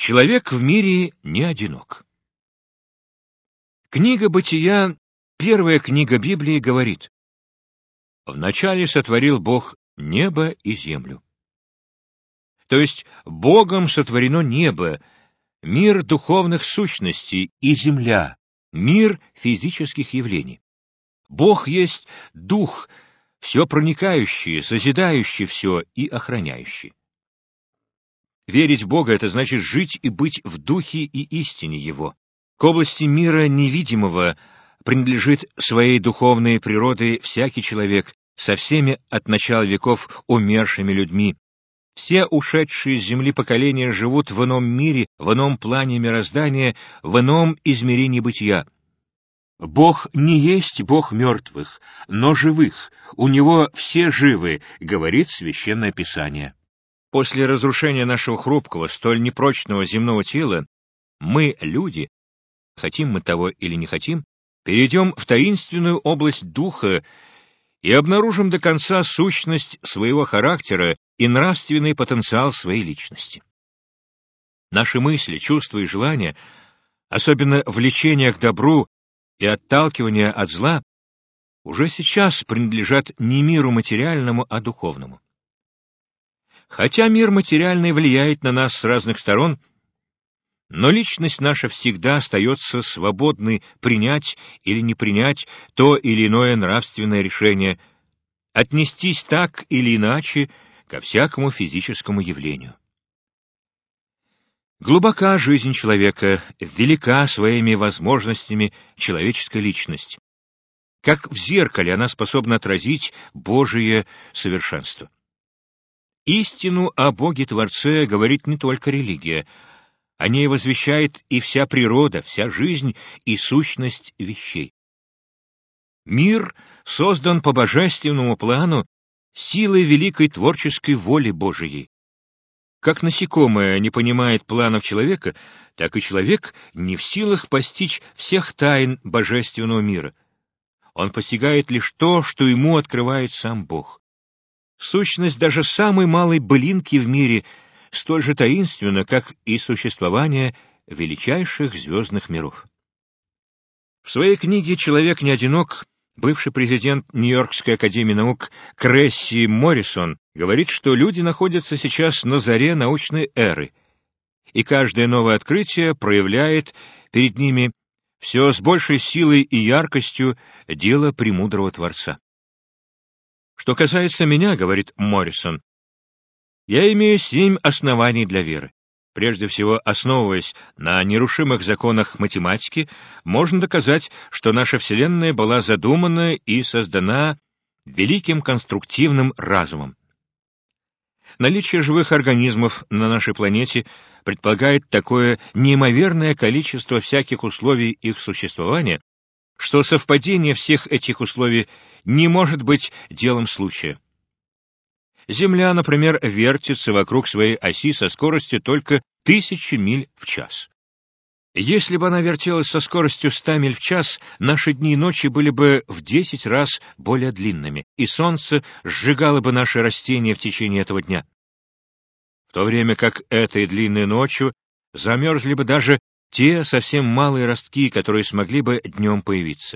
Человек в мире не одинок. Книга Бытия, первая книга Библии, говорит: «Вначале сотворил Бог небо и землю». То есть Богом сотворено небо, мир духовных сущностей, и земля, мир физических явлений. Бог есть Дух, все проникающий, созидающий все и охраняющий. Верить в Бога — это значит жить и быть в духе и истине Его. К области мира невидимого принадлежит своей духовной природой всякий человек, со всеми от начала веков умершими людьми. Все ушедшие с земли поколения живут в ином мире, в ином плане мироздания, в ином измерении бытия. Бог не есть Бог мертвых, но живых, у Него все живы, говорит Священное Писание. После разрушения нашего хрупкого, столь непрочного земного тела, мы, люди, хотим мы того или не хотим, перейдем в таинственную область духа и обнаружим до конца сущность своего характера и нравственный потенциал своей личности. Наши мысли, чувства и желания, особенно влечение к добру и отталкивание от зла, уже сейчас принадлежат не миру материальному, а духовному. Хотя мир материальный влияет на нас с разных сторон, но личность наша всегда остается свободной принять или не принять то или иное нравственное решение, отнестись так или иначе ко всякому физическому явлению. Глубока жизнь человека, велика своими возможностями человеческая личность. Как в зеркале она способна отразить Божие совершенство. Истину о Боге-Творце говорит не только религия, о ней возвещает и вся природа, вся жизнь и сущность вещей. Мир создан по божественному плану силой великой творческой воли Божией. Как насекомое не понимает планов человека, так и человек не в силах постичь всех тайн божественного мира. Он постигает лишь то, что ему открывает сам Бог. Сущность даже самой малой былинки в мире столь же таинственна, как и существование величайших звездных миров. В своей книге «Человек не одинок» бывший президент Нью-Йоркской академии наук Кресси Моррисон говорит, что люди находятся сейчас на заре научной эры, и каждое новое открытие проявляет перед ними все с большей силой и яркостью дело премудрого Творца. Что касается меня, говорит Моррисон, я имею 7 оснований для веры. Прежде всего, основываясь на нерушимых законах математики, можно доказать, что наша Вселенная была задумана и создана великим конструктивным разумом. Наличие живых организмов на нашей планете предполагает такое неимоверное количество всяких условий их существования, что совпадение всех этих условий не может быть делом случая. Земля, например, вертится вокруг своей оси со скоростью только 1000 миль в час. Если бы она вертелась со скоростью 100 миль в час, наши дни и ночи были бы в 10 раз более длинными, и солнце сжигало бы наши растения в течение этого дня. В то время как этой длинной ночью замерзли бы даже те совсем малые ростки, которые смогли бы днем появиться.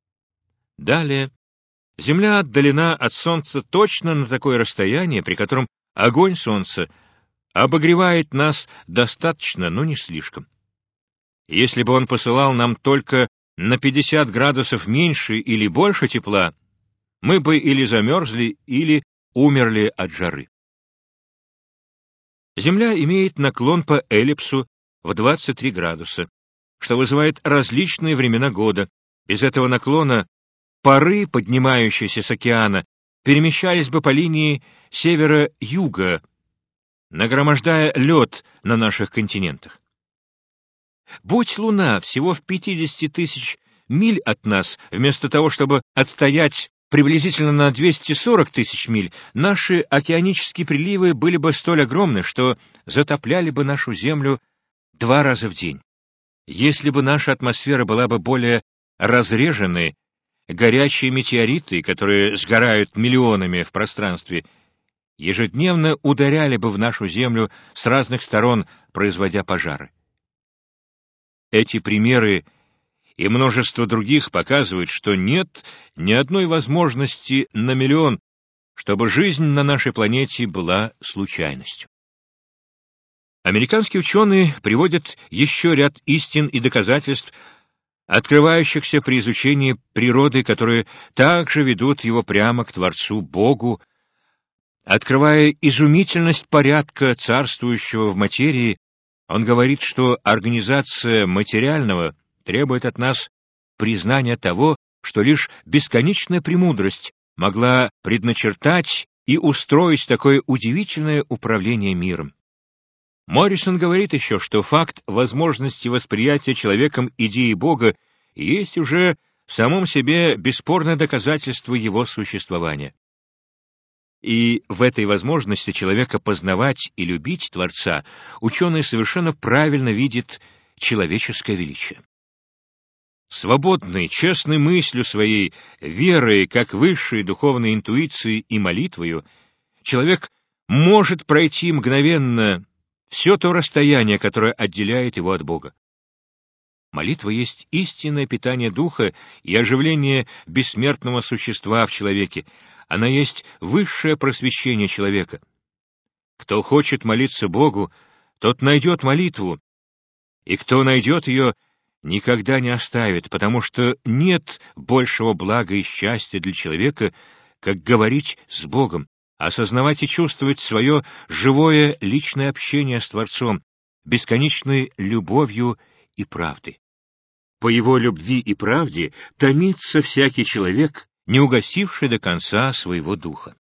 Далее, Земля отдалена от Солнца точно на такое расстояние, при котором огонь Солнца обогревает нас достаточно, но не слишком. Если бы он посылал нам только на 50 градусов меньше или больше тепла, мы бы или замерзли, или умерли от жары. Земля имеет наклон по эллипсу в 23 градуса, что вызывает различные времена года. Без этого наклона пары, поднимающиеся с океана, перемещались бы по линии севера-юга, нагромождая лед на наших континентах. Будь Луна всего в 50 тысяч миль от нас, вместо того, чтобы отстоять приблизительно на 240 тысяч миль, наши океанические приливы были бы столь огромны, что затопляли бы нашу Землю 2 раза в день. Если бы наша атмосфера была бы более разреженной, горячие метеориты, которые сгорают миллионами в пространстве, ежедневно ударяли бы в нашу землю с разных сторон, производя пожары. Эти примеры и множество других показывают, что нет ни одной возможности на миллион, чтобы жизнь на нашей планете была случайностью. Американские ученые приводят еще ряд истин и доказательств, открывающихся при изучении природы, которые также ведут его прямо к Творцу Богу, открывая изумительность порядка, царствующего в материи. Он говорит, что организация материального требует от нас признания того, что лишь бесконечная премудрость могла предначертать и устроить такое удивительное управление миром. Моррисон говорит еще, что факт возможности восприятия человеком идеи Бога есть уже в самом себе бесспорное доказательство его существования. И в этой возможности человека познавать и любить Творца ученый совершенно правильно видит человеческое величие. Свободный, честной мыслью своей, верой как высшей духовной интуицией и молитвою, человек может пройти мгновенно все то расстояние, которое отделяет его от Бога. Молитва есть истинное питание духа и оживление бессмертного существа в человеке. Она есть высшее просвещение человека. Кто хочет молиться Богу, тот найдет молитву, и кто найдет ее, никогда не оставит, потому что нет большего блага и счастья для человека, как говорить с Богом, осознавать и чувствовать свое живое личное общение с Творцом, бесконечной любовью и правдой. По его любви и правде томится всякий человек, не угасивший до конца своего духа.